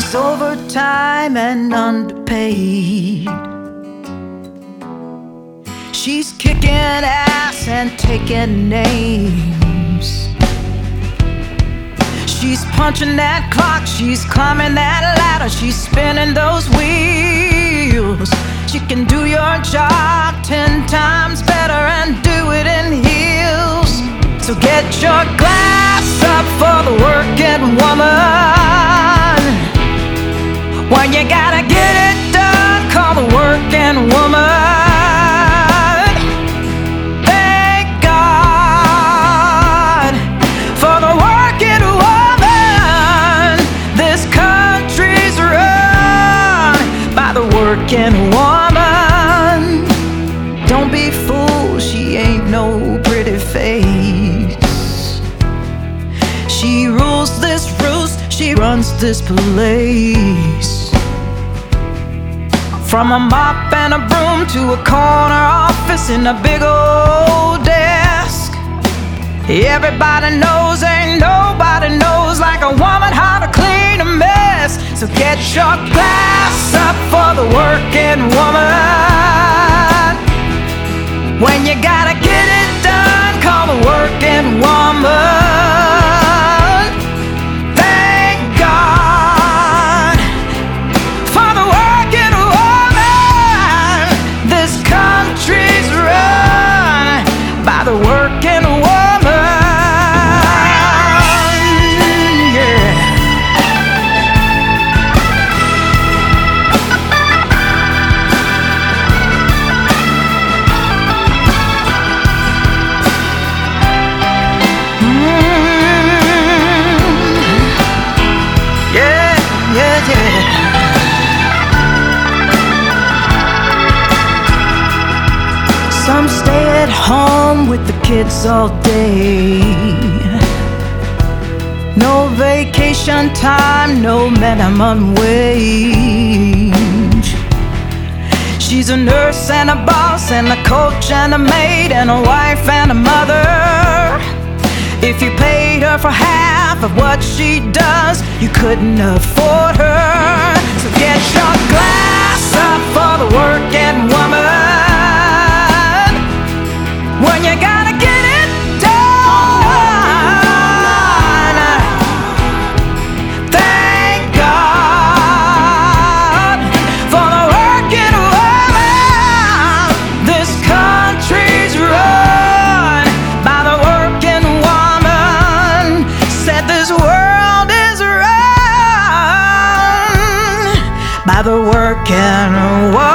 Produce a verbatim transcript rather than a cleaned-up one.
She's overtime and underpaid. She's kicking ass and taking names. She's punching that clock, she's climbing that ladder, she's spinning those wheels. She can do your job ten times better and do it in heels. So get your glass up for the working woman. When you gotta get it done, call the working woman. Thank God for the working woman. This country's run by the working woman. Don't be fooled, she ain't no pretty face. She rules this roost, she runs this place. From a mop and a broom to a corner office in a big old desk. Everybody knows, ain't nobody knows like a woman how to clean a mess. So get your glass up for the working woman. When you gotta get it done, call the working woman. Thank God for the working woman. This country's run by the working woman. Yeah. Some stay at home with the kids all day. No vacation time, no minimum wage. She's a nurse and a boss and a coach and a maid and a wife and a mother. If you paid her for half of what she does, you couldn't afford her. So get your glass up for the working woman. When you gotta get it done, thank God for the working woman. This country's run by the working woman. Said this world is run by the working woman.